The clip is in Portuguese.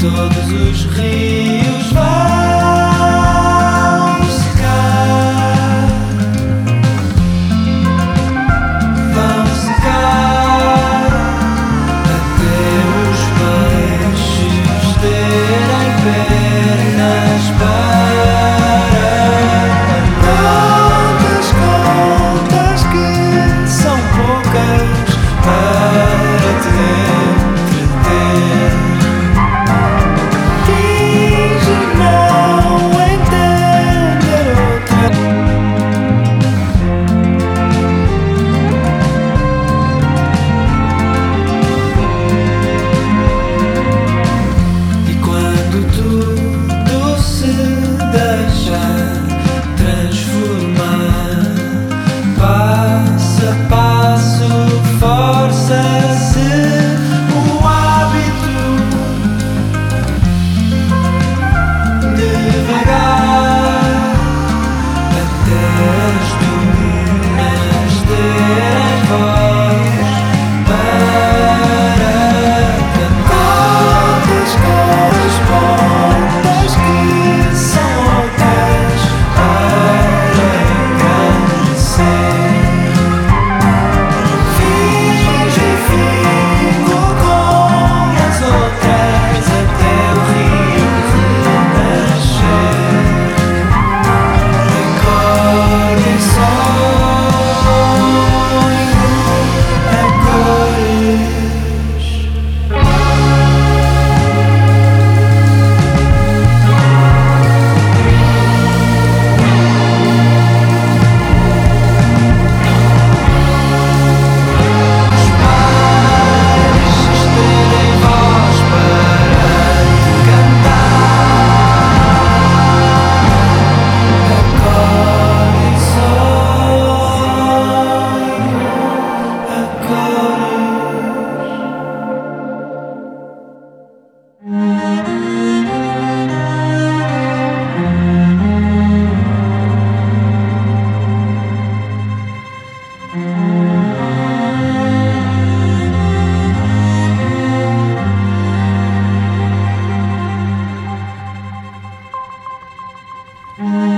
Todos os rios vão secar, até os peixes terem pernas para andar. Contas que são poucas para te entreter. Finge não entender outra. E quando tudo se deixar transformar, passo a passo, força-se o hábito. Devagar, até as dunas terem voz para cantar. As pontas que são outras para engrandecer. Finge e fico com as outras até o rio renascer. Acorde sonho a cores. Os peixes terem voz para cantar. Acorde sonho a cores.